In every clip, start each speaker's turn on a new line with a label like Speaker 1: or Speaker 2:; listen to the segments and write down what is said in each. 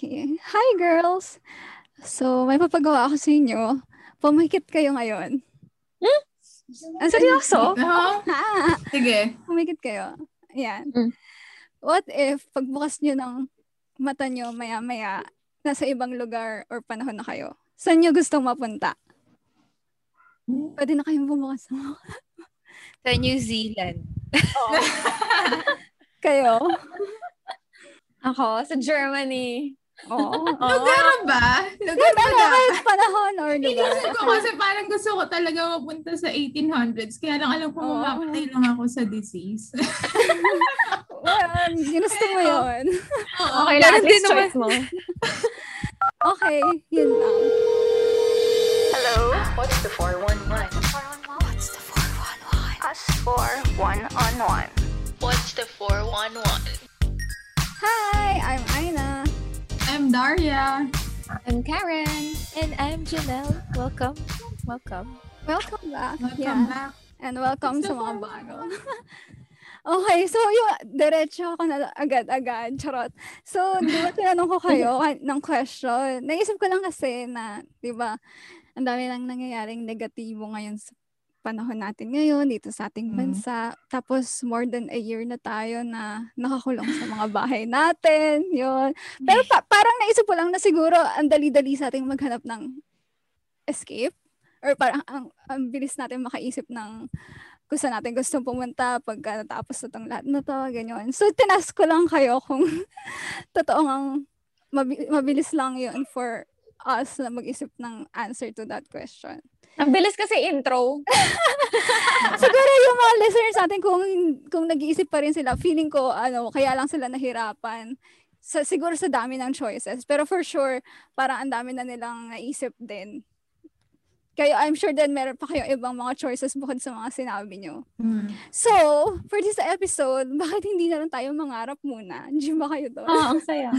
Speaker 1: Okay. Hi, girls! So, may papagawa ako sa inyo. Pumikit kayo ngayon.
Speaker 2: Seryoso?
Speaker 3: Sige.
Speaker 1: Pumikit kayo. Ayan. What if, pagbukas nyo ng mata nyo maya-maya, nasa ibang lugar or panahon na kayo? Saan nyo gustong mapunta? Pwede na kayong bumukas mo.
Speaker 2: Sa New Zealand.
Speaker 1: Kayo?
Speaker 2: Ako, sa Germany.
Speaker 3: Lugar ba? Lugar ba na?
Speaker 1: Kahit panahon or lugar.
Speaker 3: Inisip ko kasi parang gusto ko talaga mapunta sa 1800s. Kaya lang alam ko mamamatay lang ako sa disease.
Speaker 1: Well, ginusto mo yun.
Speaker 2: Okay lang, at least choice mo.
Speaker 1: Okay, yun lang.
Speaker 4: Hello? What's the 411? What's the 411? Us for one-on-one.
Speaker 5: What's the 411?
Speaker 1: Hi, I'm Aina.
Speaker 3: I'm Daria.
Speaker 2: I'm Karen. And I'm Janelle. Welcome.
Speaker 1: Welcome back.
Speaker 3: Welcome back.
Speaker 1: And welcome sa mga bago. Okay, so yung diretso ako na agad-agad, charot. So, di ba tinanong ko kayo ng question? Naisip ko lang kasi na, di ba, ang dami lang nangyayaring negatibo ngayon sa panahon natin ngayon dito sa ating bansa. Tapos, more than a year na tayo na nakakulong sa mga bahay natin. Yun. Pero parang naisip ko lang na siguro ang dali-dali sa ating maghanap ng escape. Or parang ang bilis natin makaisip ng kung saan natin gustong pumunta pagka natapos na itong lahat na to, ganyan. So, tinask ko lang kayo kung totoong mabilis lang yun for us na mag-isip ng answer to that question.
Speaker 2: Ang bilis kasi intro.
Speaker 1: Siguro yung mga listeners natin kung nag-iisip pa rin sila, feeling ko kaya lang sila nahirapan. Siguro sa dami ng choices. Pero for sure, parang ang dami na nilang naisip din. Kaya I'm sure din meron pa kayong ibang mga choices bukod sa mga sinabi nyo. So, for this episode, bakit hindi na lang tayo mangarap muna? Gym ba kayo doon?
Speaker 2: Ang saya.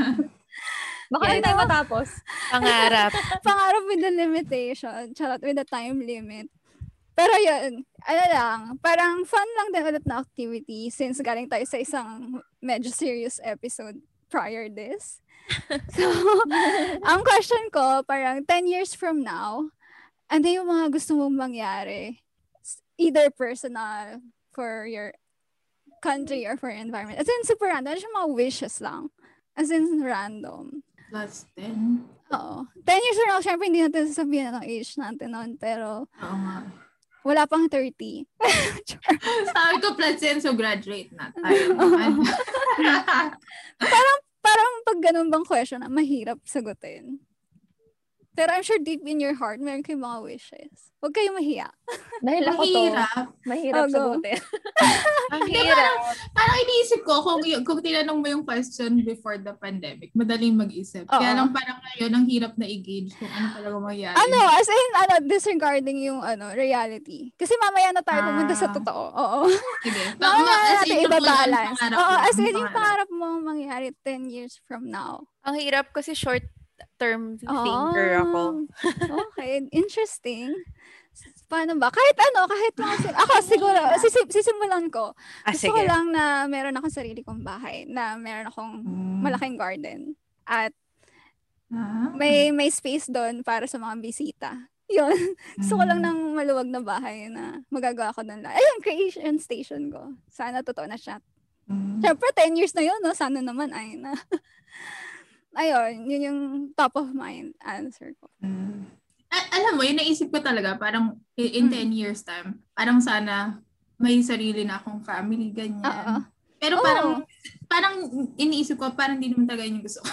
Speaker 2: Baka tayo matapos.
Speaker 5: Pangarap.
Speaker 1: Pangarap with the limitation. Charot, with the time limit. Pero yun, parang fun lang din ulit na activity since galing tayo sa isang medyo serious episode prior this. So, ang question ko, parang 10 years from now, ano yung mga gusto mong mangyari? Either personal, for your country, or for your environment. As in, super random. Ano siya mga wishes lang? As in, random.
Speaker 3: Plus 10.
Speaker 1: Oo. 10 years from now, syempre hindi natin sasabihin ng age natin noon, pero
Speaker 3: Oo nga.
Speaker 1: wala pang 30.
Speaker 3: Sabi ko plus 10, so graduate na tayo.
Speaker 1: Parang pag ganun bang question, mahirap sagutin. Pero I'm sure deep in your heart, meron kayong mga wishes. Huwag kayong mahiya.
Speaker 2: Dahil ako mahirap sagutin.
Speaker 5: Ang hirap.
Speaker 3: Parang iniisip ko, kung tinanong mo yung question before the pandemic, madaling mag-isip. Kaya lang parang ngayon, ang hirap na i-gauge kung ano talaga mangyari.
Speaker 1: As in, disregarding yung reality. Kasi mamaya na tayo pumunta sa totoo. Oo.
Speaker 3: Sige.
Speaker 1: Mamaya natin ibabalance. As in, yung
Speaker 3: pangarap
Speaker 1: pangarap mo mangyari 10 years from now.
Speaker 5: Ang hirap kasi short-term thinker ako.
Speaker 1: Okay, interesting. Paano ba? Kahit mga ako siguro, sisimulan ko. Gusto ko lang na meron akong sarili kong bahay, na meron akong malaking garden. At may space doon para sa mga bisita. Yun. Gusto ko lang ng maluwag na bahay na magagawa ko doon. Ayun, creation station ko. Sana totoo na siya. Siyempre, 10 years na yun, no? Sana naman, ay na. Ayun, yun yung top of mind answer ko.
Speaker 3: Alam mo, yun naisip ko talaga, parang in 10 years time, parang sana may sarili na akong family, ganyan. Pero parang iniisip ko, parang hindi naman talaga yun yung gusto ko.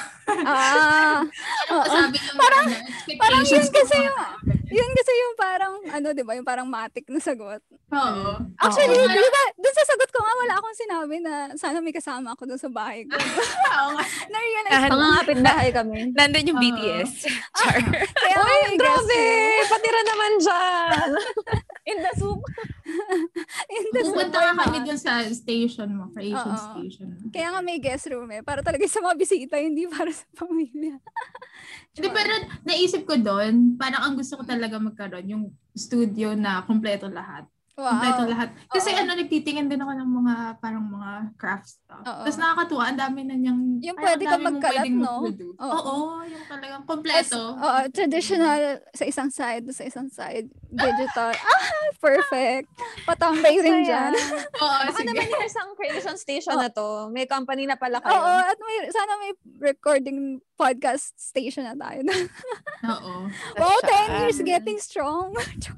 Speaker 3: Sabi yung
Speaker 1: parang
Speaker 3: expectations
Speaker 1: yun kasi yung parang, di ba, yung parang matik na sagot.
Speaker 3: Oo.
Speaker 1: Actually, di ba, dun sa sagot ko nga, wala akong sinabi na sana may kasama ako dun sa bahay ko.
Speaker 3: Oo nga.
Speaker 1: Na-realize ko.
Speaker 2: Mga kapitbahay kami.
Speaker 5: Nandun yung BTS. Char.
Speaker 1: Kaya
Speaker 2: Uy, grabe! Patira naman dyan! In the soup.
Speaker 3: Pupunta ka kami dun sa station mo, creation station.
Speaker 1: Kaya nga may guest room para talaga sa mga bisita, hindi para sa pamilya.
Speaker 3: Pero naisip ko doon, parang ang gusto ko talaga magkaroon, yung studio na kompleto lahat. Kompleto lahat. Kasi
Speaker 1: Oo.
Speaker 3: nagtitingin din ako ng mga parang mga craft stuff.
Speaker 1: Oo.
Speaker 3: Tapos nakakatuwa, ang dami na niyang
Speaker 1: Yung
Speaker 3: parang
Speaker 1: pwede
Speaker 3: ang
Speaker 1: ka
Speaker 3: dami mong
Speaker 1: magkalat,
Speaker 3: pwedeng
Speaker 1: no?
Speaker 3: mag-produce.
Speaker 1: Oo.
Speaker 3: Oo, yung talagang kompleto.
Speaker 1: Traditional sa isang side, sa isang side. Digital. Perfect. Patambay rin dyan.
Speaker 3: Oo,
Speaker 2: Baka
Speaker 3: sige.
Speaker 2: naman yung isang creation station na to, may company na pala kayo.
Speaker 1: Oo, at sana may recording podcast station na tayo.
Speaker 3: Oo.
Speaker 1: Wow, 10 years getting strong.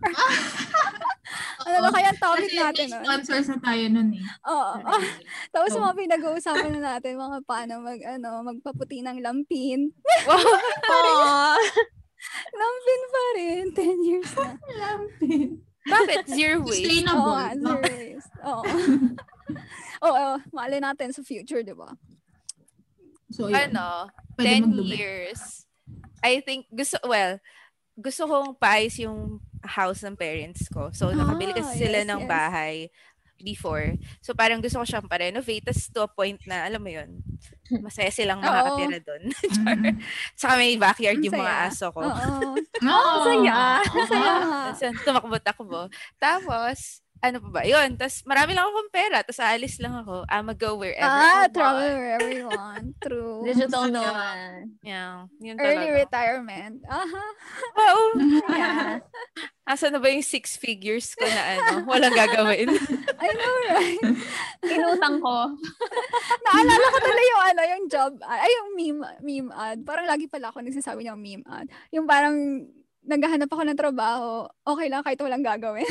Speaker 1: Ano na kaya ang topic
Speaker 3: Kasi
Speaker 1: natin
Speaker 3: may
Speaker 1: nun?
Speaker 3: sponsors na tayo nun eh.
Speaker 1: Oo. Tapos
Speaker 3: So,
Speaker 1: mga pinag-uusapan na natin, mga paano magpaputi ng lampin.
Speaker 2: Aww.
Speaker 1: Lampin pa rin. 10 years na.
Speaker 5: Bakit? Zero waste.
Speaker 3: Sustainable.
Speaker 1: Oo, zero waste. Oo. Oo, mali natin sa future, di ba?
Speaker 3: So, yun. Pwede
Speaker 5: 10
Speaker 3: magdumi.
Speaker 5: years. I think, gusto kong paayos yung house ng parents ko. So, nakabili kasi sila ng bahay before. So, parang gusto ko siyang pa-renovate. Tapos to a point na, alam mo yun, masaya silang makakatira doon. Saka may backyard yung mga aso ko.
Speaker 1: Oo.
Speaker 2: Saya.
Speaker 5: Tapos tumakbo-takbo. Tapos, ano pa ba? Yun. Tapos marami lang akong pera. Tapos aalis lang ako. Go wherever I want.
Speaker 1: Travel wherever you want. True.
Speaker 2: Digital nomad.
Speaker 5: Yeah. Yun
Speaker 1: Early
Speaker 5: talaga.
Speaker 1: retirement.
Speaker 5: Oo.
Speaker 2: Yeah.
Speaker 5: Asa na ba yung 6 figures ko na walang gagawin?
Speaker 1: I know, right?
Speaker 2: Inutang ko.
Speaker 1: Naalala ko tuloy yung job, yung meme ad. Parang lagi pala ako nagsasabi ng meme ad. Yung parang naghahanap ako ng trabaho, okay lang kahit walang gagawin.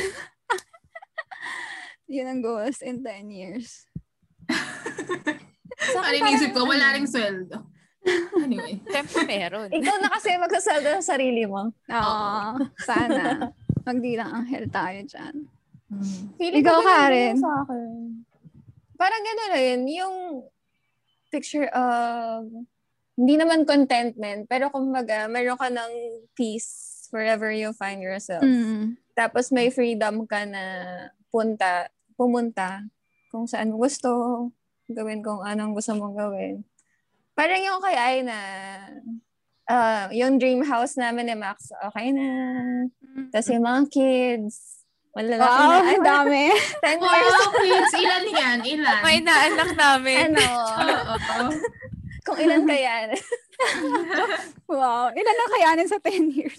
Speaker 1: Yun ang goals in 10 years.
Speaker 3: Ano inisip ko, wala ring sweldo. Anyway.
Speaker 5: Siyempre meron.
Speaker 2: Ikaw na kasi magsasalda sa sarili mo.
Speaker 1: Oo. Sana. Magdi lang anghel tayo dyan.
Speaker 2: Feeling
Speaker 1: Ikaw,
Speaker 2: ko ganun
Speaker 1: Karen?
Speaker 2: din sa akin. Parang gano'n rin. Yung picture of hindi naman contentment, pero kumbaga, meron ka ng peace wherever you find yourself. Tapos may freedom ka na pumunta kung saan mo gusto, gawin kung anong gusto mong gawin. Parang yung kay Ay na yung dream house namin ni Max, okay na. Tapos yung mga kids, malalaki na.
Speaker 1: Ang dami.
Speaker 2: 10 years.
Speaker 3: So, kids, ilan yan? Ilan?
Speaker 5: May naanak namin.
Speaker 2: Kung ilan kaya.
Speaker 1: Wow. Ilan ang kayanin sa 10 years?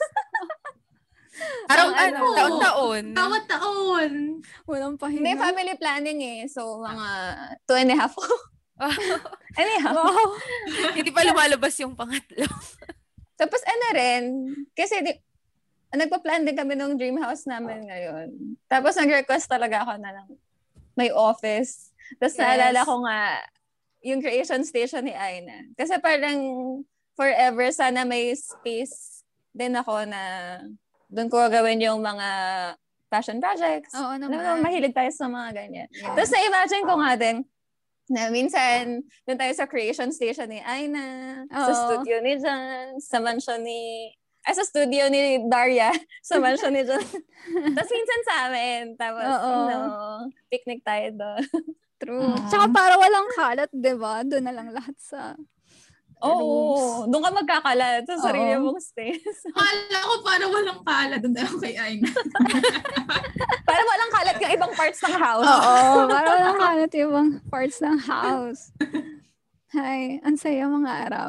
Speaker 5: Taon-taon.
Speaker 3: Bawat taon.
Speaker 1: Walang pahinga.
Speaker 2: May family planning eh. So, mga 2.5 ko. Anyhow.
Speaker 1: Wow.
Speaker 5: Hindi pa lumalabas yung pangatlo.
Speaker 2: Tapos rin, kasi nagpa-plan din kami ng dream house namin ngayon. Tapos nag-request talaga ako na ng may office. Tapos naalala ko nga yung creation station ni Aina. Kasi parang forever sana may space din ako na doon ko gawin yung mga passion projects.
Speaker 1: Oo naman.
Speaker 2: Mahilig tayo sa mga ganyan. Yeah. Tapos na-imagine ko nga din na minsan doon tayo sa creation station ni Aina, sa studio ni Jan, sa mansion ni sa studio ni Daria, sa mansion ni Jan. Tapos minsan sa amin. Tapos, picnic tayo doon.
Speaker 1: True. Tsaka para walang kalat, diba? Doon na lang lahat sa
Speaker 2: Oo. Doon ka magkakalat sa sarili mong space.
Speaker 3: Kala ko para walang kalat. Doon tayo kay Aina.
Speaker 2: Para walang kalat yung ibang parts ng house.
Speaker 1: Oo. Para walang kalat yung ibang parts ng house. Hi. Ang saya mga araw.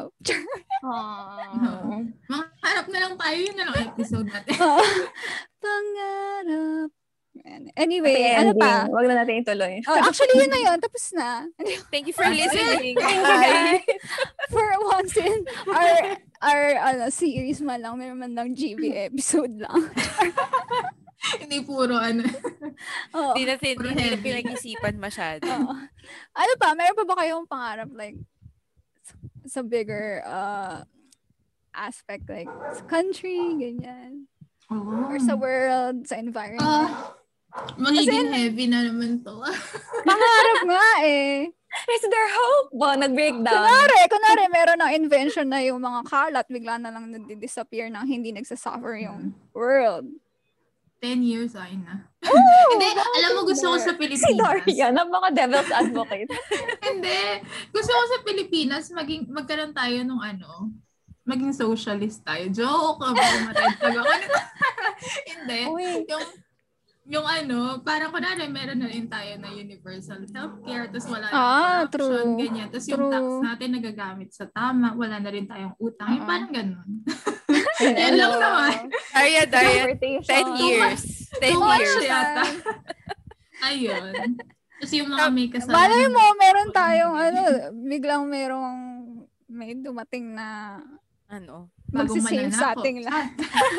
Speaker 3: Mga harap na lang tayo. Yun na lang episode natin.
Speaker 1: Pangarap. Anyway, ano pa?
Speaker 2: Wag na natin ituloy.
Speaker 1: Actually, yun na yun. Tapos na.
Speaker 5: Thank you for listening.
Speaker 1: For once in our series man lang, meron man lang GB episode lang.
Speaker 3: Hindi puro
Speaker 5: Hindi na pinag-isipan masyado.
Speaker 1: Ano pa? Meron pa ba kayong pangarap like sa bigger aspect like sa country, ganyan? Or sa world, sa environment?
Speaker 3: Magiging heavy na naman to.
Speaker 1: Pangarap nga eh.
Speaker 2: Is there hope? Nag-breakdown.
Speaker 1: Kunwari, meron ng invention na yung mga kalat, bigla na lang nag-disappear nang hindi nagsasuffer yung world.
Speaker 3: 10 years, Aina. Hindi, alam mo, gusto ko sa Pilipinas.
Speaker 2: Si Daria, napaka-devil's advocate.
Speaker 3: Hindi. Gusto ko sa Pilipinas, magkaroon tayo nung maging socialist tayo. Joke! Hindi. yung parang kunwari meron na rin tayo na universal healthcare, tapos wala na
Speaker 1: true.
Speaker 3: corruption, ganyan. Tapos yung tax natin nagagamit sa tama, wala na rin tayong utang. Yung parang ganun. Yan lang naman.
Speaker 5: Daria, 10 years. 10 years.
Speaker 3: Yata. Ayun. Tapos yung mga may kasalanan.
Speaker 1: Malay mo, meron tayong biglang may dumating na magsisave sa ating lahat.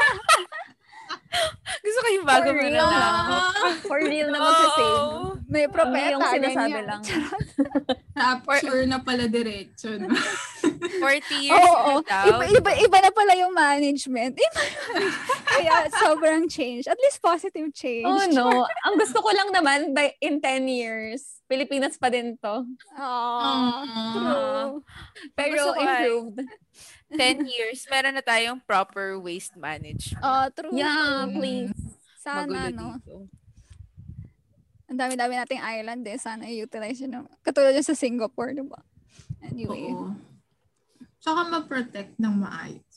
Speaker 5: Gusto ko yung bago mo na.
Speaker 2: For real na magsisave.
Speaker 1: May propeta.
Speaker 2: Yung sinasabi lang.
Speaker 3: Rapture na pala diretso.
Speaker 5: 40 years daw.
Speaker 1: Iba na pala yung management. Kaya sobrang change. At least positive change.
Speaker 2: Oh no. Ang gusto ko lang naman, in 10 years, Pilipinas pa din to.
Speaker 1: True.
Speaker 2: Pero improved.
Speaker 5: 10 years, meron na tayong proper waste management.
Speaker 1: True.
Speaker 2: Yeah, please.
Speaker 1: Sana,
Speaker 5: Magulo dito.
Speaker 1: Ang dami-dami nating island sana i-utilize yun. Katulad yun sa Singapore, diba? Anyway.
Speaker 3: Oo. Tsaka ma-protect ng maayos.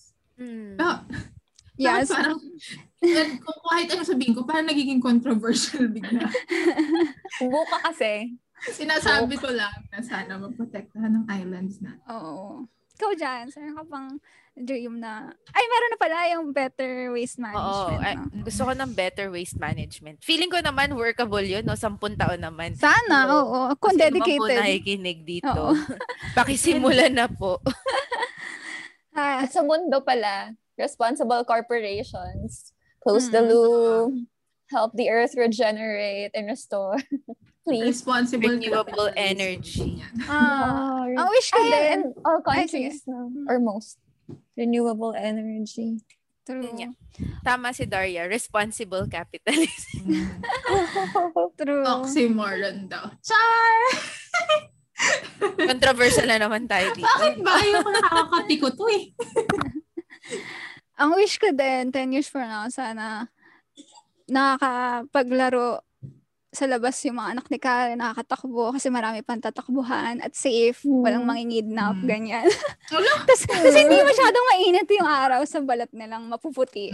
Speaker 1: Yes.
Speaker 3: Parang, kung kahit ano sabihin ko, parang nagiging controversial bigla.
Speaker 2: Buka kasi.
Speaker 3: Sinasabi ko lang na sana ma-protectahan ng islands na.
Speaker 1: Oo. Ikaw dyan, sir, ka pang dream na, meron na pala yung better waste management.
Speaker 5: Gusto ko ng better waste management. Feeling ko naman workable yun, 10 taon naman.
Speaker 1: Sana, oo. Kung dedicated.
Speaker 5: Kung nakikinig dito, pakisimulan na po.
Speaker 2: At sa mundo pala, responsible corporations, close the loop, help the earth regenerate and restore. Please.
Speaker 3: Responsible
Speaker 5: renewable energy.
Speaker 1: Ang wish ko din.
Speaker 2: And all countries or most. Renewable energy.
Speaker 1: True.
Speaker 5: Yeah. Tama si Daria. Responsible capitalism.
Speaker 1: True.
Speaker 3: Oxymoron daw. Char!
Speaker 5: Controversial na naman tayo dito.
Speaker 3: Bakit ba? Ayaw ko nakakatiko to eh.
Speaker 1: Ang wish ko din, 10 years from now, sana nakakapaglaro sa labas yung mga anak ni Karen, nakakatakbo kasi marami pang tatakbuhan at safe, walang mangingidnap, ganyan. Tapos hindi masyadong mainit yung araw sa balat nilang mapuputi.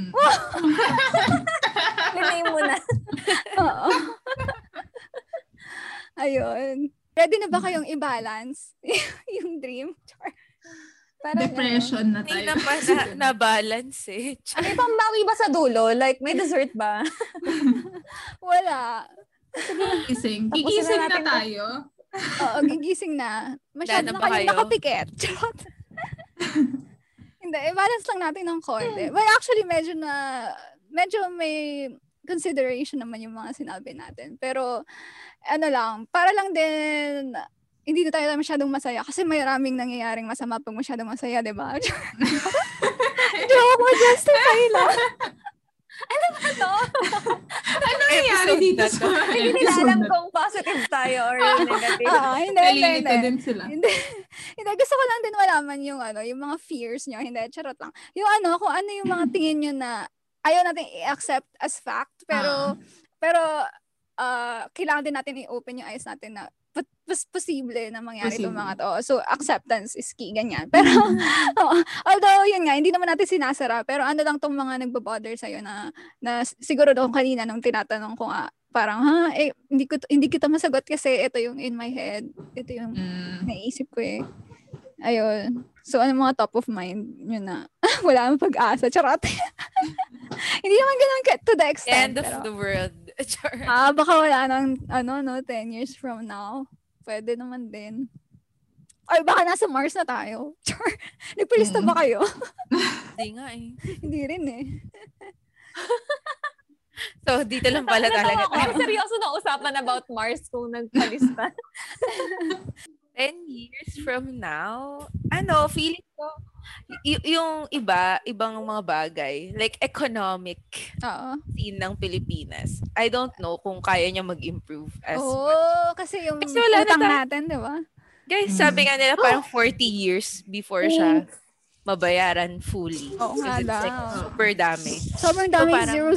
Speaker 2: Pinay mo na.
Speaker 1: Oo. Ayun. Ready na ba kayong i-balance yung dream?
Speaker 2: Parang,
Speaker 3: depression na tayo.
Speaker 5: Hindi na pa na-balance eh.
Speaker 2: May pambawi ba sa dulo? Like, may dessert ba?
Speaker 1: Wala.
Speaker 3: Gigising. Gigising na tayo.
Speaker 1: Oo, gigising na. Masyado na kayong nakapikit. Hindi, i-balance lang natin ng konti. Well, actually, medyo may consideration naman yung mga sinabi natin. Pero, para lang din, hindi na tayo masyadong masaya kasi may maraming nangyayaring masama pag masyadong masaya, diba? Joke mo, justify lang.
Speaker 2: Ano ba ito?
Speaker 3: Ano nangyari dito sa
Speaker 2: Hindi nila alam kung positive tayo or negative.
Speaker 1: Hindi.
Speaker 3: din sila.
Speaker 1: Hindi, gusto ko lang din malaman yung yung mga fears nyo. Hindi, charot lang. Yung kung ano yung mga tingin nyo na ayaw natin i-accept as fact, pero kailangan din natin i-open yung eyes natin na posible na mangyari itong mga to. So, acceptance is key, ganyan. Pero, although, yun nga, hindi naman natin sinasara, pero ano lang tong mga nagbabother sa'yo na siguro doon kanina nung tinatanong ko parang, hindi kita masagot kasi ito yung in my head. Ito yung naisip ko eh. Ayun. So, ano mga top of mind yun na wala akong pag-asa. Charot. Hindi naman ganun to the extent.
Speaker 5: End of the world.
Speaker 1: Baka wala nang 10 years from now. Pwede naman din. Ay, baka nasa Mars na tayo. Nagpalista ba kayo?
Speaker 5: Hindi nga eh.
Speaker 1: Hindi rin eh.
Speaker 5: So, dito lang pala talaga.
Speaker 2: Ako, seryoso na usapan about Mars kung nagpalista.
Speaker 5: 10 years from now, feeling ko, yung ibang mga bagay, like economic scene ng Pilipinas, I don't know kung kaya niya mag-improve as
Speaker 1: kasi yung
Speaker 5: kasi wala
Speaker 1: utang natin, di ba?
Speaker 5: Guys, sabi nga nila parang 40 years before siya mabayaran fully.
Speaker 1: Oo nga daw.
Speaker 5: Like, super dami.
Speaker 1: Sobrang dami,
Speaker 5: So, parang,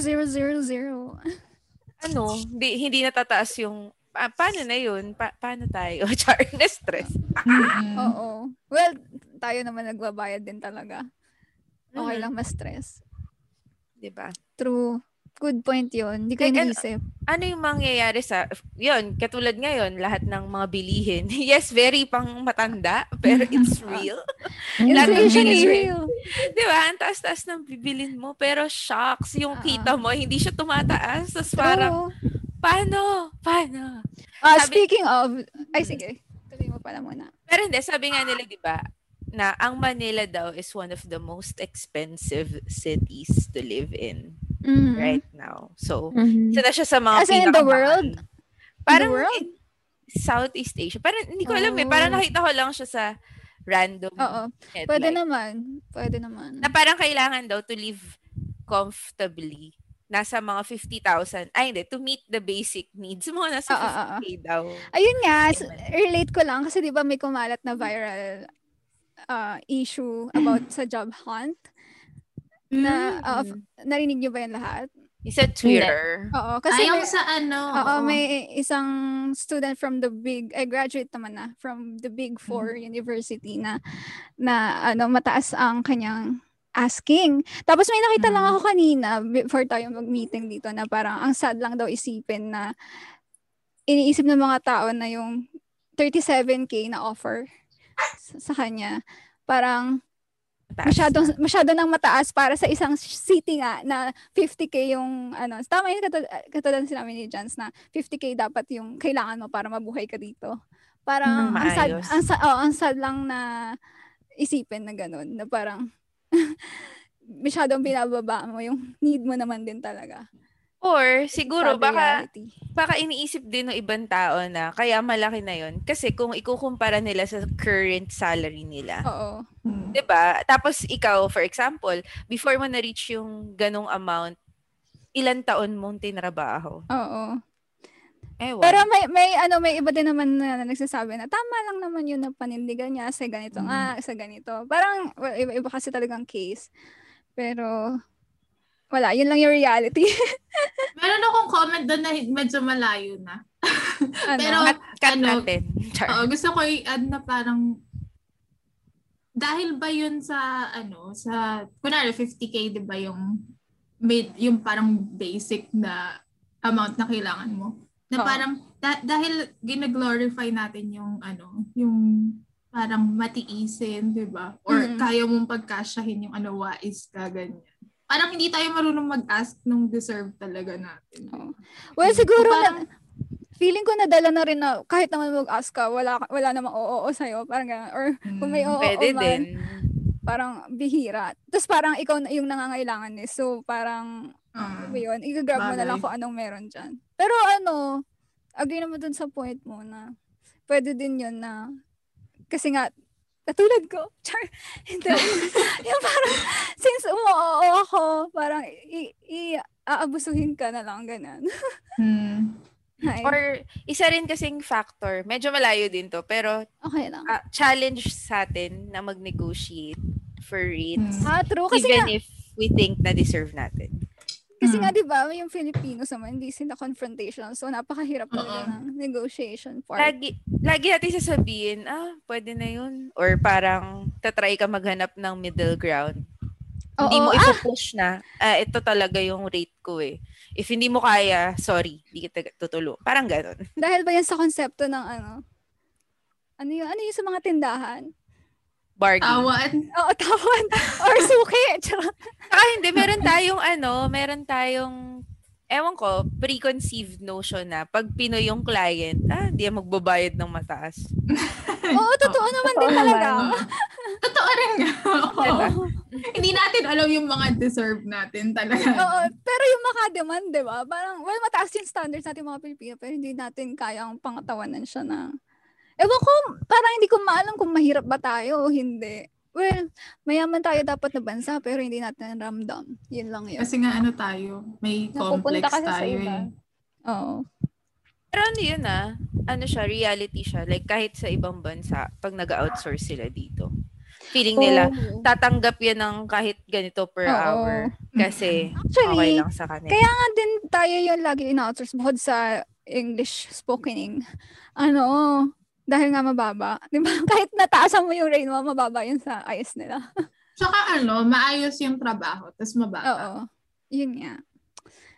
Speaker 1: 0,000.
Speaker 5: Hindi natataas yung paano na yun? Paano tayo? Char, na-stress.
Speaker 1: Oo. Well, tayo naman nagbabayad din talaga. Okay lang ma-stress.
Speaker 5: Diba?
Speaker 1: True. Good point yun. Hindi ko
Speaker 5: Like,
Speaker 1: naisip.
Speaker 5: Ano yung mangyayari yun, katulad ngayon, lahat ng mga bilihin. Yes, very pang matanda, pero it's real.
Speaker 1: Inflation is real.
Speaker 5: Diba? Ang taas-taas ng bibilin mo, pero shocks, yung kita mo, hindi siya tumataas. Tapos parang, paano?
Speaker 1: Speaking of, sige. Tuloy mo pala muna.
Speaker 5: Pero hindi, sabi nga nila, diba, na ang Manila daw is one of the most expensive cities to live in right now. So, isa na siya sa mga
Speaker 1: as in the world?
Speaker 5: Parang in Southeast Asia. Parang hindi ko alam Parang nakita ko lang siya sa random headline. Pwede naman. Na parang kailangan daw to live comfortably. Nasa mga 50,000. To meet the basic needs mo. Nasa 50K daw.
Speaker 1: Ayun nga, relate ko lang kasi di ba may kumalat na viral issue about sa job hunt na narinig niyo ba yan lahat?
Speaker 5: Sa Twitter.
Speaker 1: Oo, kasi
Speaker 3: may
Speaker 1: isang student from the graduate naman na from the Big Four university na mataas ang kanyang asking. Tapos may nakita lang ako kanina before tayo mag-meeting dito na parang ang sad lang daw isipin na iniisip ng mga tao na yung 37K na offer sa kanya. Parang masyado nang mataas para sa isang city nga na 50K yung tama yun katulad sinabi ni Jans na 50K dapat yung kailangan mo para mabuhay ka dito. Parang ang sad lang na isipin na ganun na parang masyadong binababa mo yung need mo naman din talaga.
Speaker 5: Or siguro baka iniisip din ng ibang tao na kaya malaki na yun kasi kung ikukumpara nila sa current salary nila.
Speaker 1: Oo.
Speaker 5: 'Di ba? Tapos ikaw, for example, before mo na-reach yung ganong amount, ilang taon mong tinrabaho?
Speaker 1: Oo.
Speaker 5: Ewan.
Speaker 1: Pero may iba din naman na nagsasabi na tama lang naman yun na panindigan niya sa ganito sa ganito. Parang iba kasi talagang case. Pero wala, yun lang yung reality.
Speaker 3: Meron akong comment doon na medyo malayo na. Pero
Speaker 5: cut natin.
Speaker 3: Gusto ko i-add na parang dahil ba yun sa kunwari 50K, di ba yung parang basic na amount na kailangan mo? Na parang dahil gina-glorify natin yung parang matiisin, di ba? Or kaya mong pagkasyahin yung wais ka, ganyan. Parang hindi tayo marunong mag-ask nung deserve talaga natin.
Speaker 1: Well, siguro feeling ko nadala na rin na kahit naman mag-ask ka, wala namang oo sa'yo. Parang gano'n. Or kung may oo
Speaker 5: pwede
Speaker 1: man,
Speaker 5: din.
Speaker 1: Parang bihira. Tapos parang ikaw yung nangangailangan eh. So parang, yun, i-grab mo na lang kung anong meron dyan. Pero agree naman dun sa point mo na pwede din yun na, kasi nga, katulad ko, hindi. Yung parang, since umuoo ako, parang aabusuhin ka na lang, ganun.
Speaker 5: Or, isa rin kasing factor, medyo malayo din to, pero
Speaker 1: okay lang.
Speaker 5: Challenge sa atin na mag-negotiate for rates.
Speaker 1: True. Kasi
Speaker 5: even if we think na deserve natin.
Speaker 1: Kasi nga, di ba, yung Filipinos naman, hindi sila confrontational. So, napakahirap talaga ng negotiation part.
Speaker 5: Lagi natin sasabihin, pwede na yun. Or parang, tatry ka maghanap ng middle ground. Hindi mo ipupush na, ito talaga yung rate ko eh. If hindi mo kaya, sorry, hindi kita tutulong. Parang gano'n.
Speaker 1: Dahil ba yan sa konsepto ng ano yung sa mga tindahan?
Speaker 5: Bargain.
Speaker 3: Tawan.
Speaker 1: Oo, tawan. Or suki.
Speaker 5: Hindi. Meron tayong, ewan ko, preconceived notion na pag Pinoy yung client, hindi yan magbabayad ng mataas.
Speaker 1: Oo, totoo naman din talaga.
Speaker 3: Totoo rin nga. Hindi natin alam yung mga deserve natin talaga.
Speaker 1: Oo, pero yung makademand, di ba? Parang, mataas yung standards natin mga Pilipino, pero hindi natin kayang pangatawanan siya na ewan ko, parang hindi ko maalam kung mahirap ba tayo o hindi. Well, mayaman tayo dapat na bansa pero hindi natin ramdam. Yun lang yun.
Speaker 3: Kasi nga tayo, may complex tayo eh.
Speaker 1: Oo.
Speaker 5: Pero yun reality siya. Like kahit sa ibang bansa, pag nag-outsource sila dito, feeling nila, tatanggap yan ng kahit ganito per hour. Kasi actually, okay lang sa kanila.
Speaker 1: Kaya nga din tayo yung lagi in-outsource bukod sa English speaking. Dahil nga mababa. Di ba? Kahit nataasan mo yung rate mo, mababa yun sa IS nila.
Speaker 3: Tsaka maayos yung trabaho, tapos mababa.
Speaker 1: Oo. Yun nga.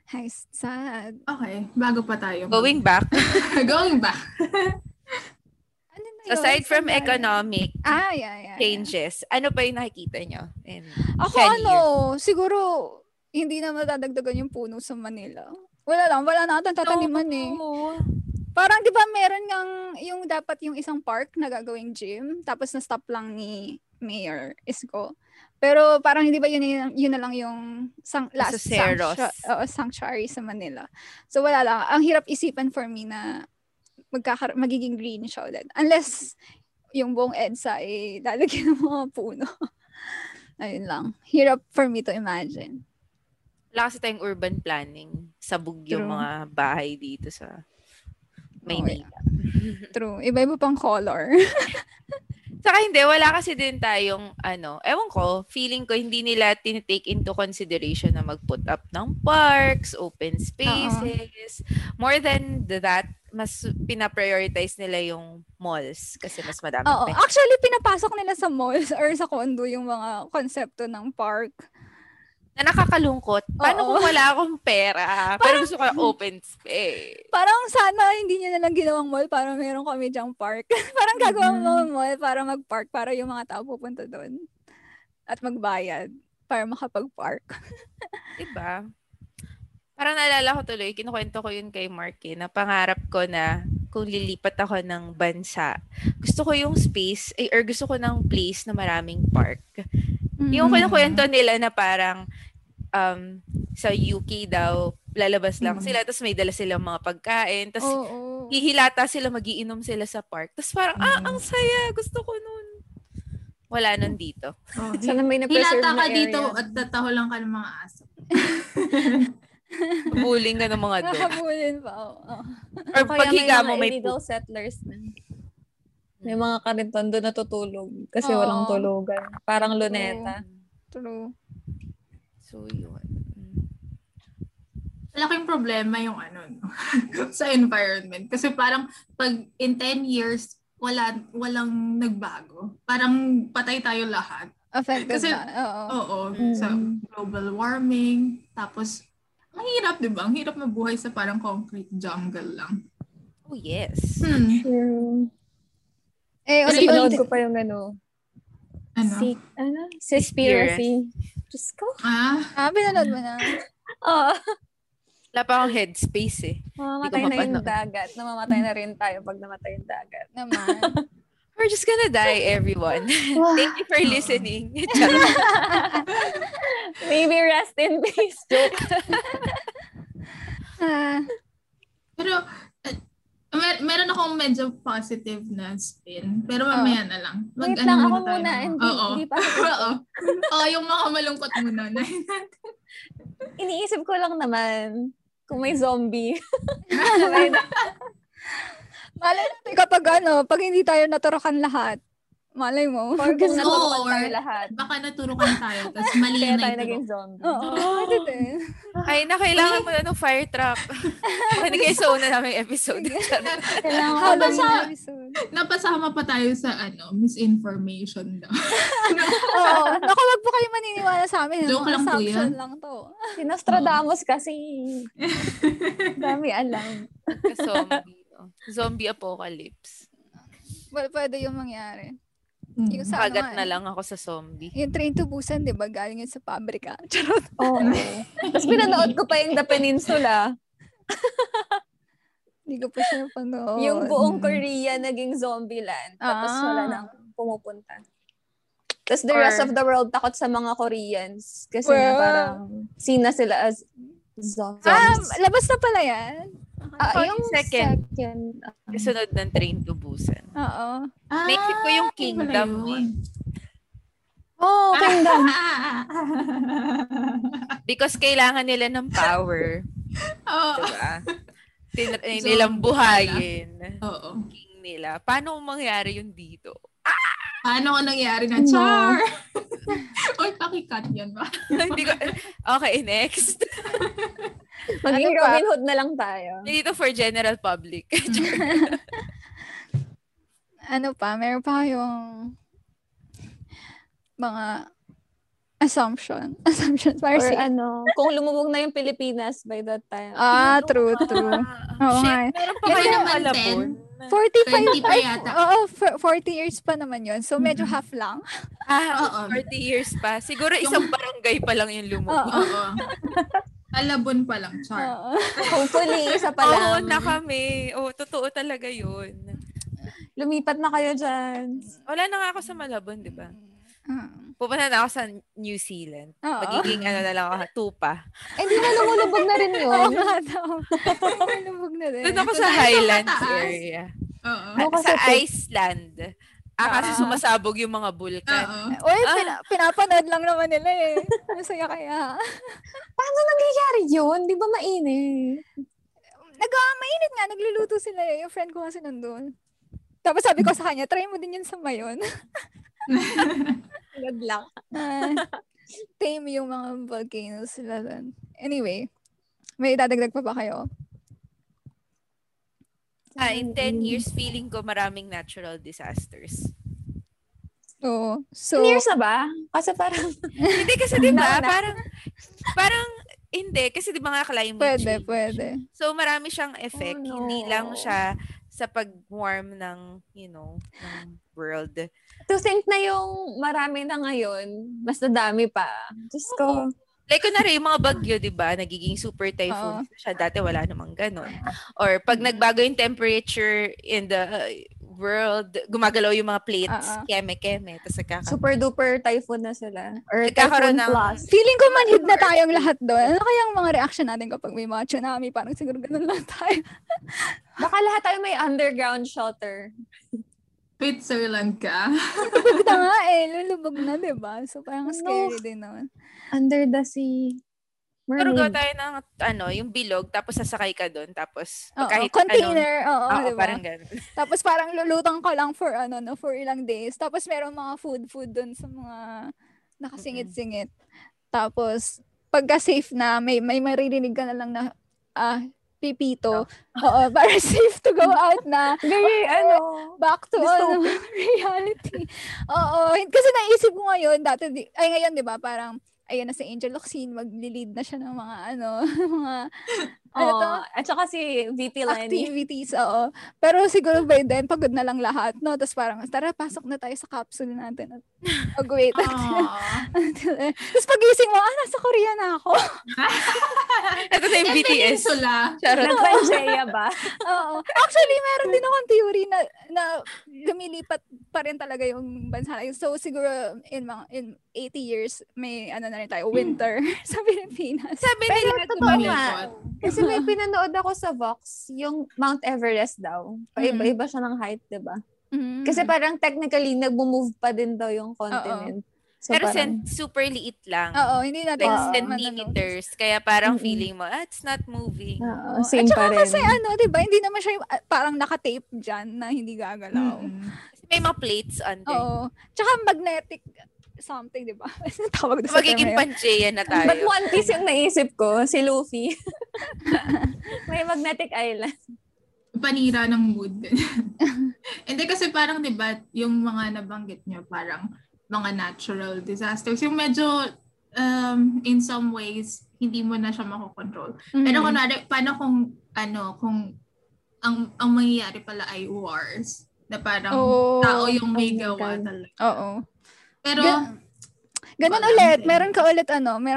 Speaker 1: Ay, sad.
Speaker 3: Okay, bago pa tayo.
Speaker 5: Going back.
Speaker 3: Going back.
Speaker 1: Ano na yun?
Speaker 5: Aside from
Speaker 1: Saan tayo?
Speaker 5: economic
Speaker 1: Yeah.
Speaker 5: changes, ano pa yung nakikita nyo in
Speaker 1: Ako
Speaker 5: 10 years?
Speaker 1: siguro, hindi na matadagdagan yung puno sa Manila. Wala na atang tataniman eh. Parang 'di ba meron ngang yung dapat yung isang park na gagawing gym, tapos na-stop lang ni Mayor Isko. Pero parang hindi ba yun na lang yung last sanctuary sa Manila. So wala lang. Ang hirap isipan for me na magiging green siya ulit. Unless yung buong EDSA ay lalagyan ng mga puno. Ayun lang. Hirap for me to imagine.
Speaker 5: Wala kasi tayong urban planning. Sabog yung mga bahay dito sa Maynila.
Speaker 1: True. Iba-iba pang color.
Speaker 5: Saka hindi, wala kasi din tayong, ewan ko, feeling ko hindi nila tinitake into consideration na mag-put up ng parks, open spaces. More than that, mas pina-prioritize nila yung malls kasi mas madami.
Speaker 1: Actually, pinapasok nila sa malls or sa condo yung mga konsepto ng park.
Speaker 5: Na nakakalungkot. Paano kung wala akong pera? Pero gusto ko open space.
Speaker 1: Parang sana hindi niya nalang ginawang mall para meron kami dyang park. Parang gagawa mo mall para mag-park para yung mga tao pupunta doon. At magbayad para makapag-park.
Speaker 5: Diba? Parang naalala ko tuloy, kinukwento ko yun kay Mark na pangarap ko na kung lilipat ako ng bansa, gusto ko yung space, or gusto ko ng place na maraming park. Yung kinukwento nila na parang sa UK daw, lalabas lang sila, tapos may dala silang mga pagkain, tapos hihilata sila, magiinom sila sa park. Tapos parang, ang saya, gusto ko nun. Wala nun dito.
Speaker 2: Sana may na-preserve
Speaker 3: Hilata
Speaker 2: na
Speaker 3: ka
Speaker 2: area.
Speaker 3: dito at tataho lang ka ng mga aso.
Speaker 5: Buling ka ng mga dog.
Speaker 1: Nakabulin pa.
Speaker 5: Or paghiga mo may
Speaker 2: illegal settlers na. May mga karinton doon natutulog kasi walang tulugan. Parang luneta.
Speaker 1: True.
Speaker 5: So, yun.
Speaker 3: Malaking problema yung sa environment. Kasi parang pag in 10 years, walang nagbago. Parang patay tayo lahat.
Speaker 1: Affected
Speaker 3: Kasi,
Speaker 1: na.
Speaker 3: sa global warming. Tapos, ang hirap, di ba? Ang hirap mabuhay sa parang concrete jungle lang.
Speaker 5: Oh, yes.
Speaker 2: Pinanood ko pa yung Seaspiracy. Diyos ko.
Speaker 1: Pinanood mo na.
Speaker 5: Wala pa akong headspace eh.
Speaker 2: Mamamatay na yung dagat. Namamatay na rin tayo pag namatay yung dagat.
Speaker 1: Naman.
Speaker 5: We're just gonna die, everyone. Thank you for listening.
Speaker 2: Maybe rest in peace. Joke.
Speaker 3: Pero, meron akong medyo positive na spin. Pero mamaya na lang.
Speaker 2: Wait lang, ako muna. Hindi pa.
Speaker 3: Yung mga malungkot muna.
Speaker 2: Iniisip ko lang naman kung may zombie.
Speaker 1: Malay natin kapag pag hindi tayo naturakan lahat. Malay mo.
Speaker 2: Or kung naturukan tayo lahat.
Speaker 3: Baka naturukan tayo, tapos mali
Speaker 2: Kaya
Speaker 3: na
Speaker 2: tayo
Speaker 3: yung
Speaker 2: naging
Speaker 3: turok.
Speaker 2: zombie.
Speaker 1: Pwede din.
Speaker 5: Ay, kailangan mo na ng fire truck. Hindi kayo sa una namin episode.
Speaker 3: Napasama pa tayo sa misinformation daw.
Speaker 1: Naku, wag po kayo maniniwala sa amin.
Speaker 3: Joke lang po
Speaker 1: assumption
Speaker 3: yan.
Speaker 1: lang to.
Speaker 2: Si Nostradamus kasi. Dami alam.
Speaker 5: Zombie. Zombie apocalypse.
Speaker 1: Well, pwede yung mangyari. Yung
Speaker 5: Kagat na lang ako sa zombie.
Speaker 1: Yung Train to Busan, di ba? Galing yun sa pabrika. Charot.
Speaker 2: Tapos pinanood ko pa yung The Peninsula.
Speaker 1: Hindi ko pa siya panood.
Speaker 2: Yung buong Korea naging zombie land. Tapos wala nang pumupunta. Tapos the rest of the world takot sa mga Koreans. Kasi parang seen na sila as zombies.
Speaker 1: Labas na pala yan.
Speaker 2: Yung second.
Speaker 5: Kasunod ng Train to Busan.
Speaker 1: Oo.
Speaker 5: Naisip ko yung Kingdom.
Speaker 2: Kingdom.
Speaker 5: Because kailangan nila ng power. Diba? Nilang buhayin. King nila. Paano mangyari yun dito?
Speaker 3: Paano kung nangyari na? Char! Oy, pakikat yan ba?
Speaker 5: Okay, next.
Speaker 2: Maging Robin Hood na lang tayo.
Speaker 5: Dito for general public.
Speaker 1: Meron pa yung mga Assumptions para
Speaker 2: Or
Speaker 1: safe.
Speaker 2: kung lumubog na yung Pilipinas by that time.
Speaker 1: True. Oo nga.
Speaker 5: Meron pa
Speaker 3: Hindi
Speaker 5: kayo
Speaker 3: naman
Speaker 5: Malabon?
Speaker 1: 45
Speaker 3: 20 pa yata.
Speaker 1: 40 years pa naman yun. So, medyo half lang.
Speaker 3: Oo.
Speaker 5: 40 years pa. Siguro isang barangay pa lang yung lumubog.
Speaker 3: Oo. Malabon pa lang, Char.
Speaker 2: Hopefully, isa pa
Speaker 5: Oo,
Speaker 2: lang.
Speaker 5: na kami. Totoo talaga yun.
Speaker 2: Lumipat na kayo dyan.
Speaker 5: Wala na nga ako sa Malabon, di ba? Pupunta na ako sa New Zealand. Magiging na lang ako, tupa.
Speaker 2: Hindi na lumulubog na rin yun.
Speaker 1: Oo nga daw. Lumubog na din.
Speaker 5: Doon ako sa Highlands area.
Speaker 3: Oo.
Speaker 5: Sa Iceland. Kasi sumasabog yung mga bulkan.
Speaker 3: Oo.
Speaker 1: Pinapanood lang naman nila eh. Masaya kaya.
Speaker 2: Paano nangyayari yun? Di ba mainit?
Speaker 1: Mainit nga. Nagluluto sila eh. Yung friend ko kasi nandun. Tapos sabi ko sa kanya, try mo din yun sa Mayon.
Speaker 2: Good luck.
Speaker 1: Tame yung mga volcanoes sila doon. Anyway, may idadagdag pa ba kayo?
Speaker 5: In 10 years, feeling ko maraming natural disasters.
Speaker 1: Oo. So,
Speaker 2: 10 years na ba? Kasi parang...
Speaker 5: Hindi kasi diba, parang hindi. Kasi diba nga climate change.
Speaker 1: Pwede.
Speaker 5: So marami siyang effect.
Speaker 2: Oh, no.
Speaker 5: Hindi lang siya sa pag-warm ng, ng world.
Speaker 2: To think na yung marami na ngayon, mas nadami pa. Diyos ko.
Speaker 5: Like, kunwari, yung mga bagyo, di ba, nagiging super typhoon siya. Dati wala namang ganun. Or pag nagbago yung temperature in the world, gumagalaw yung mga plates, keme-keme. Tapos
Speaker 2: Super duper typhoon na sila. Or
Speaker 5: nagkakaroon
Speaker 2: typhoon
Speaker 5: ng
Speaker 2: plus.
Speaker 1: feeling ko manhid na tayong lahat doon. Ano kaya ang mga reaction natin kapag may mga tsunami? Parang siguro ganun lang tayo.
Speaker 2: Baka lahat tayo may underground shelter.
Speaker 3: Switzerland ka.
Speaker 1: Lulubog na nga lulubog na, diba? So parang scary din naman.
Speaker 2: Under the sea.
Speaker 5: Pero gawa tayo ng, yung bilog, tapos sasakay ka doon, tapos kahit
Speaker 1: container, diba?
Speaker 5: Parang gano'n.
Speaker 1: Tapos parang lulutang ka lang for for ilang days. Tapos meron mga food doon sa mga nakasingit-singit. Tapos pagka safe na, may maririnig ka na lang na pipito. Oo, para safe to go out na.
Speaker 2: Very,
Speaker 1: back to reality. Oo, kasi naisip ko ngayon, ngayon, di ba, parang, ayun na si Angel Locsin, mag-lead na siya ng mga, mga,
Speaker 2: at saka si VP Lenny.
Speaker 1: Activities, oo. Pero siguro by then, pagod na lang lahat, no? Tapos parang, tara, pasok na tayo sa capsule natin. At mag-wait. Tapos pagising mo, nasa Korea na ako.
Speaker 5: Ito na yung BTS.
Speaker 2: Charot. Nag-Pangeia ba?
Speaker 1: Oo. Actually, meron din akong theory na lumilipat pa rin talaga yung bansa. So, siguro, in 80 years, may, na rin tayo, winter sa Pilipinas.
Speaker 5: Sabi
Speaker 2: Pero
Speaker 5: nila,
Speaker 2: totoo nga. Kasi may pinanood ako sa Vox, yung Mount Everest daw. Paiba-iba siya ng height, diba?
Speaker 1: Mm-hmm.
Speaker 2: Kasi parang technically, nag-move pa din daw yung continent. So,
Speaker 5: pero
Speaker 2: parang,
Speaker 5: super liit lang.
Speaker 1: Oo, hindi natin.
Speaker 5: Like centimeters. Kaya parang feeling mo, it's not moving.
Speaker 2: Same
Speaker 1: at saka
Speaker 2: pa rin.
Speaker 1: kasi diba, hindi naman siya yung, parang naka-tape dyan na hindi gagalaw.
Speaker 5: Kasi may mga plates under.
Speaker 1: Oo. Tsaka magnetic something, diba? Tawag doon sa
Speaker 5: magiging Pangeia na tayo.
Speaker 2: But One Piece yung naisip ko, si Luffy. May magnetic island.
Speaker 3: Panira ng mood. Hindi kasi parang, diba, yung mga nabanggit nyo, parang mga natural disasters. Yung medyo, in some ways, hindi mo na siya makokontrol. Pero kunwari, paano kung ang mangyayari pala ay wars? Na parang tao yung may gawa talaga.
Speaker 1: Oo.
Speaker 3: Pero,
Speaker 1: ganun ulit. Meron ka ulit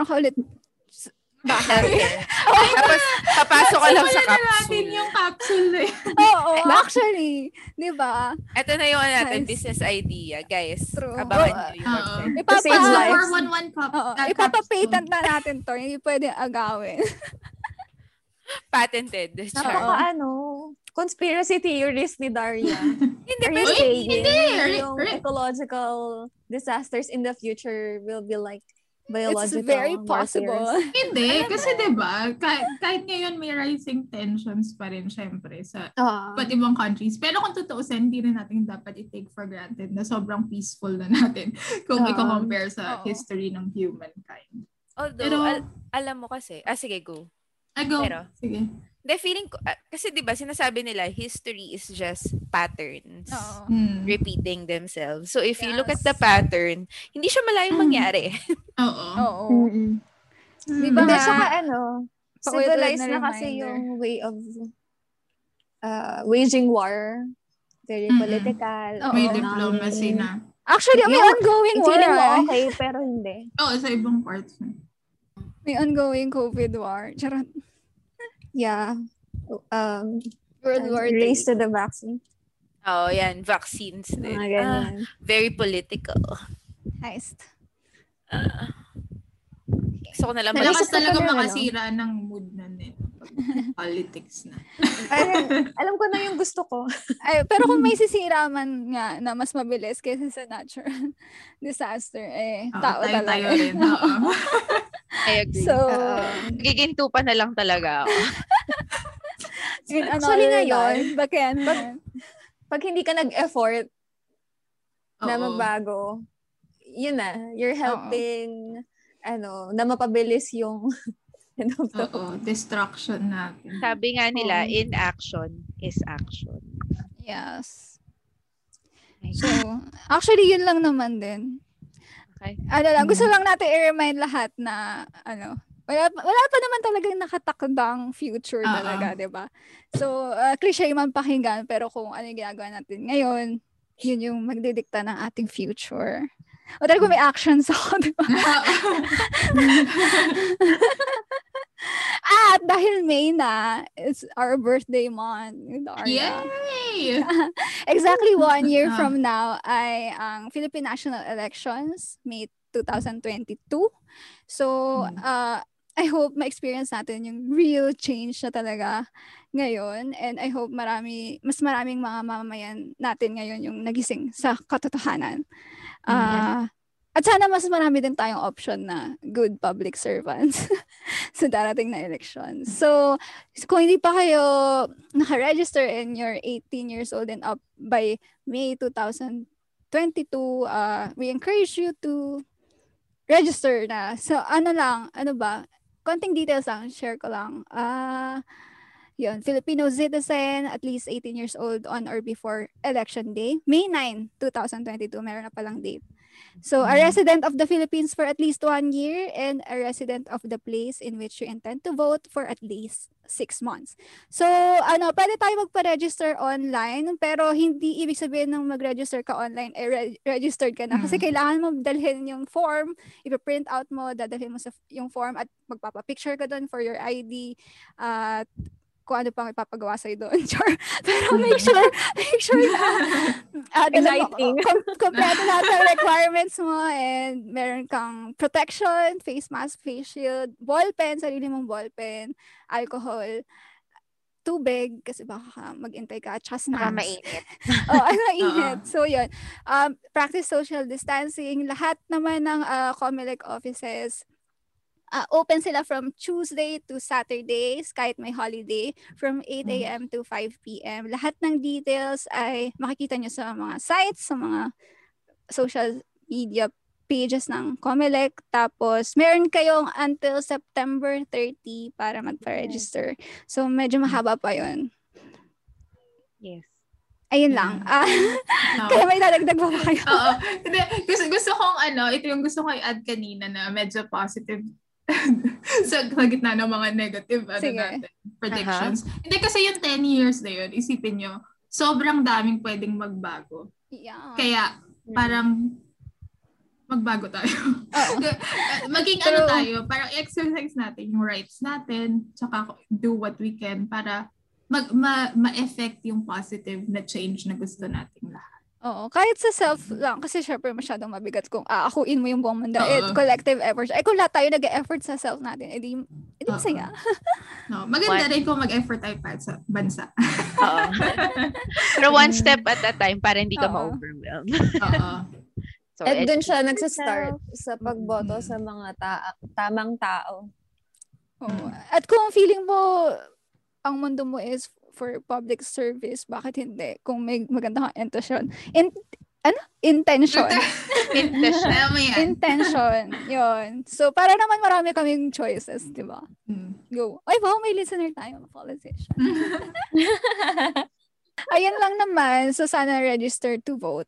Speaker 1: bahay.
Speaker 5: Tapos, papasok ka lang sa
Speaker 3: natin
Speaker 5: capsule.
Speaker 3: yung capsule eh.
Speaker 1: Oo, actually. Di ba?
Speaker 5: Ito na yung natin, business idea. Guys,
Speaker 1: True.
Speaker 5: abangan nyo yung website.
Speaker 2: To save lives.
Speaker 3: 411
Speaker 1: Ipapapatent na natin to. Hindi pwede agawin.
Speaker 5: Patented.
Speaker 2: Napaka conspiracy theorist ni Daria.
Speaker 5: Hindi,
Speaker 2: Are you
Speaker 5: pero
Speaker 2: saying yung ecological disasters in the future will be like biological?
Speaker 1: It's very possible.
Speaker 3: Hindi, kasi diba, kahit ngayon may rising tensions pa rin syempre sa iba't ibang countries. Pero kung tutuusin, hindi rin natin dapat i-take for granted na sobrang peaceful na natin kung i-compare sa history ng humankind.
Speaker 5: Although, alam mo kasi, sige, go.
Speaker 3: Go.
Speaker 5: Pero,
Speaker 3: sige.
Speaker 5: The feeling ko, kasi diba sinasabi nila, history is just patterns repeating themselves. So if you look at the pattern, hindi siya malayong mangyari.
Speaker 3: Oo.
Speaker 1: Diba
Speaker 2: Hindi,
Speaker 1: nga?
Speaker 2: saka
Speaker 1: Paulit-ulit
Speaker 2: civilized na kasi
Speaker 1: reminder.
Speaker 2: yung way of waging war. Very political.
Speaker 3: May diplomacy na.
Speaker 1: Actually, may ongoing war.
Speaker 2: Feeling mo okay, pero hindi.
Speaker 3: Oo, sa ibang parts.
Speaker 1: May ongoing COVID war. Charot.
Speaker 2: Yeah.
Speaker 1: World War
Speaker 2: Race
Speaker 1: III.
Speaker 2: to the vaccine.
Speaker 5: Oh, yan. Vaccines din.
Speaker 2: Mga ganyan.
Speaker 5: Very political.
Speaker 1: Heist.
Speaker 5: Gusto ko na lang
Speaker 3: Malakas
Speaker 2: Naisip ko
Speaker 3: talaga
Speaker 2: tuloy,
Speaker 3: makasira ng mood na nito. Politics na.
Speaker 2: Alam ko na yung gusto ko.
Speaker 1: Ay, pero kung may sisira man nga na mas mabilis kaysa sa natural disaster, tao talaga.
Speaker 3: Tayo rin. Oo.
Speaker 5: I agree.
Speaker 1: So,
Speaker 5: Giginto pa na lang talaga ako.
Speaker 2: Actually ngayon,
Speaker 1: pag
Speaker 2: hindi ka nag-effort na
Speaker 3: Oo.
Speaker 2: magbago, yun na, you're helping, na mapabilis yung,
Speaker 3: Destruction natin.
Speaker 5: Sabi nga nila, inaction is action.
Speaker 1: yes. So, actually, yun lang naman din.
Speaker 5: Okay.
Speaker 1: Gusto lang natin i-remind lahat na, wala pa naman talagang nakatakdang future talaga, di ba? So, cliche man pakinggan, pero kung ano yung ginagawa natin ngayon, yun yung magdidikta ng ating future. O talaga may actions ako, di ba? At dahil May na, it's our birthday month.
Speaker 3: Yay!
Speaker 1: Exactly 1 year from now ay ang Philippine National Elections, May 2022. So, I hope ma-experience natin yung real change na talaga ngayon. And I hope mas maraming mga mamamayan natin ngayon yung nagising sa katotohanan. At sana mas marami din tayong option na good public servants sa darating na election. So, kung hindi pa kayo naka-register and you're 18 years old and up by May 2022, we encourage you to register na. So, konting details lang, share ko lang. Yun, Filipino citizen, at least 18 years old on or before election day. May 9, 2022, meron na palang date. So, a resident of the Philippines for at least 1 year and a resident of the place in which you intend to vote for at least 6 months. So, pwede tayo magpa-register online, pero hindi ibig sabihin ng mag-register ka online, registered ka na. Kasi kailangan mo dalhin yung form, ipa-print out mo, dadalhin mo yung form at magpapa-picture ka doon for your ID, at kung ano pang ipapagawa sa'yo doon. Pero make sure na
Speaker 2: Exciting.
Speaker 1: kompleto lahat ng requirements mo and meron kang protection, face mask, face shield, ballpen, sarili mong ballpen, alcohol, tubig, kasi baka mag-intay ka, at snacks.
Speaker 5: Mainit.
Speaker 1: Mainit. So, yun. Practice social distancing. Lahat naman ng COMELEC offices, open sila from Tuesday to Saturdays, kahit may holiday, from 8 a.m. to 5 p.m. Lahat ng details ay makikita nyo sa mga sites, sa mga social media pages ng COMELEC. Tapos, meron kayong until September 30 para magpa-register. So, medyo mahaba pa yun.
Speaker 5: Yes.
Speaker 1: Ayun lang. Kaya may dadagdag pa kayo.
Speaker 3: Oo. Gusto kong ito yung gusto kong i-add kanina na medyo positive sa gitna ng mga negative natin, predictions. Hindi kasi yung 10 years na yun, isipin nyo, sobrang daming pwedeng magbago.
Speaker 1: Yeah.
Speaker 3: Kaya parang magbago tayo. Maging tayo, parang exercise natin yung rights natin, tsaka do what we can para ma-effect yung positive na change na gusto nating lahat.
Speaker 1: Oo, kahit sa self lang, kasi syempre masyadong mabigat kung aakuin mo yung buong mundo. Collective efforts. Kung lahat tayo nag-effort sa self natin, edi masaya.
Speaker 3: No, maganda rin kung mag-effort tayo para sa bansa.
Speaker 5: Oo. Pero one step at a time para hindi ka ma-overwhelm.
Speaker 3: Oo.
Speaker 5: So,
Speaker 2: at dun siya nagsastart sa pagboto sa mga tamang tao.
Speaker 1: Oo. At kung feeling mo ang mundo mo is for public service, bakit hindi? Kung may maganda kang Intention.
Speaker 5: Intention.
Speaker 1: Yun. So, para naman marami kaming choices, di ba? Go. Ay, wow, may listener tayo. Politician. Ayun lang naman. So, sana register to vote.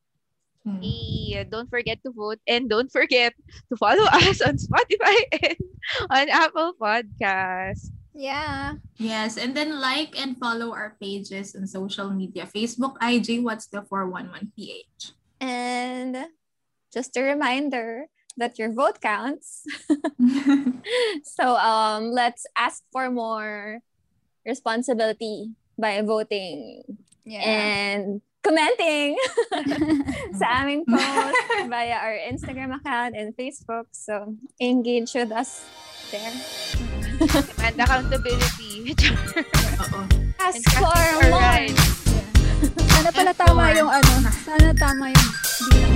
Speaker 5: Don't forget to vote and don't forget to follow us on Spotify and on Apple Podcasts.
Speaker 1: Yeah.
Speaker 3: Yes, and then like and follow our pages on social media. Facebook, IG, What's the 411PH.
Speaker 2: And just a reminder that your vote counts. So let's ask for more responsibility by voting and commenting sa aming post via our Instagram account and Facebook. So engage with us there.
Speaker 5: And accountability.
Speaker 2: Ask for more.
Speaker 1: Sana pala tama yung Sana tama yung